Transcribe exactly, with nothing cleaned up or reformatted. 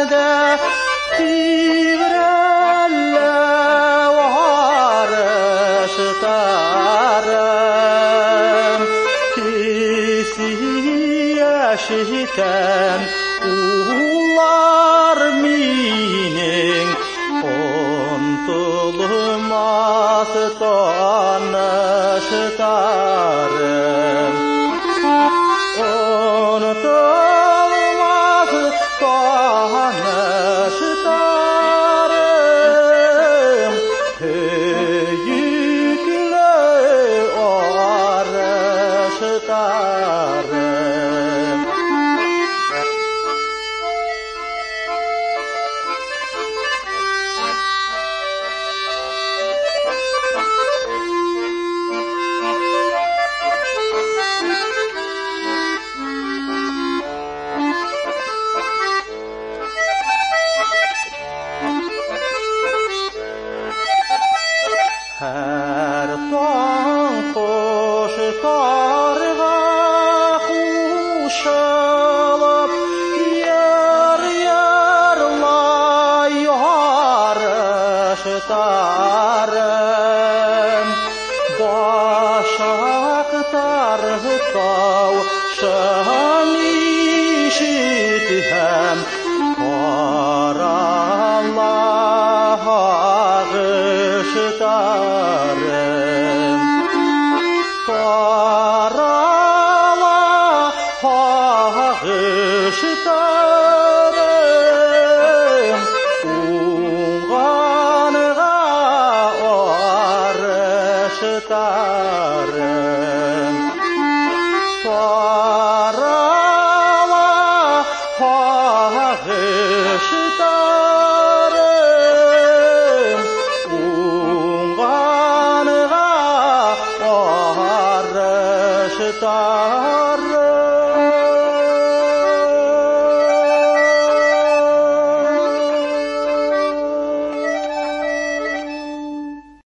de tivrelle varıştarım Kisiyeşiten ular minin Ontulmaz tanıştarım Unutulmaz tanıştarım Höyükle arıştarım Her taң құштарға қушылып, ер-ерлай арыштарым. Башақтар тау шын ишітем, қаралар ағыштарым. Қарала ағыштарым, уңғанға арыштарым. Қарала ағыштарым, уңғанға арыштарым.